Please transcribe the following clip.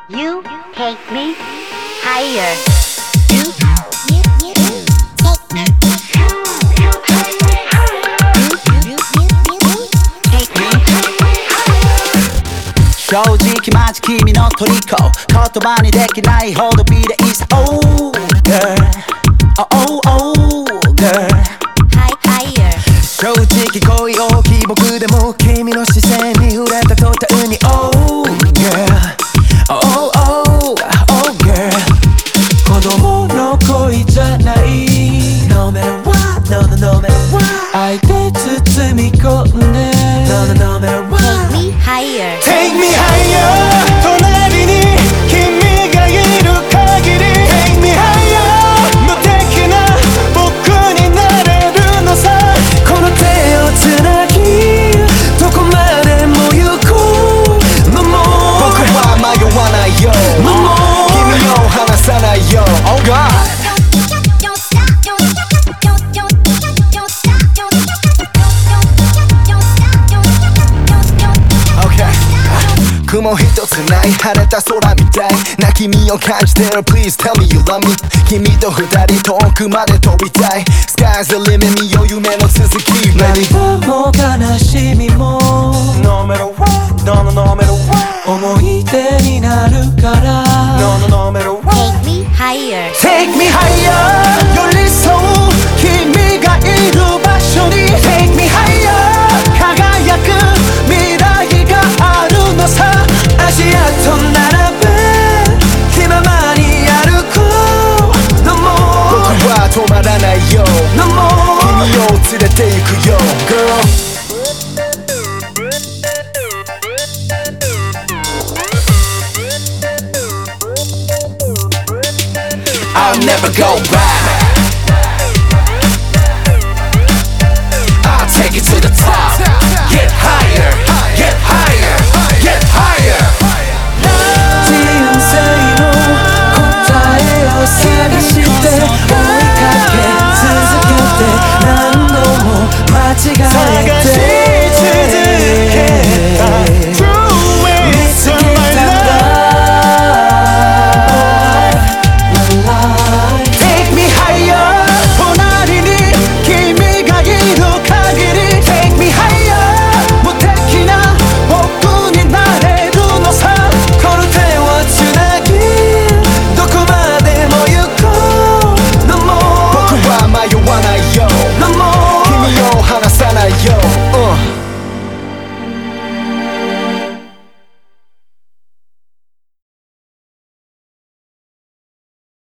You take me higher. You take me higher. 正直マジ君の虜言葉にできないほど美麗さ Oh girl Oh oh girl正直恋大きい僕でも君の視線に触れた途端に Oh girl Oh oh oh girl 子供の恋じゃない No matter what No no no matter what 愛で包み込んで No no no matter what Take me higher Take me higher 隣に君がいる限り Take me higher 無敵な僕になれるのさこの手をつなぎどこまでも行こう No more 僕は迷わないよ No more 君を離さないよ Oh God雲一つない晴れた空みたいな君を感じてる Please tell me you love me 君と二人遠くまで飛びたい Sky's the limit 見よう夢の続き涙も悲しみも No matter what No no no matter what 思い出になるから No no no matter what Take me higher Take me higher 寄り添う君がいる場所に Take me higher 輝く未来があるのさ足跡並べ気ままに歩こう No more 僕は止まらないよ No more 君を連れて行くよ Girl I'll never go back I'll take it to the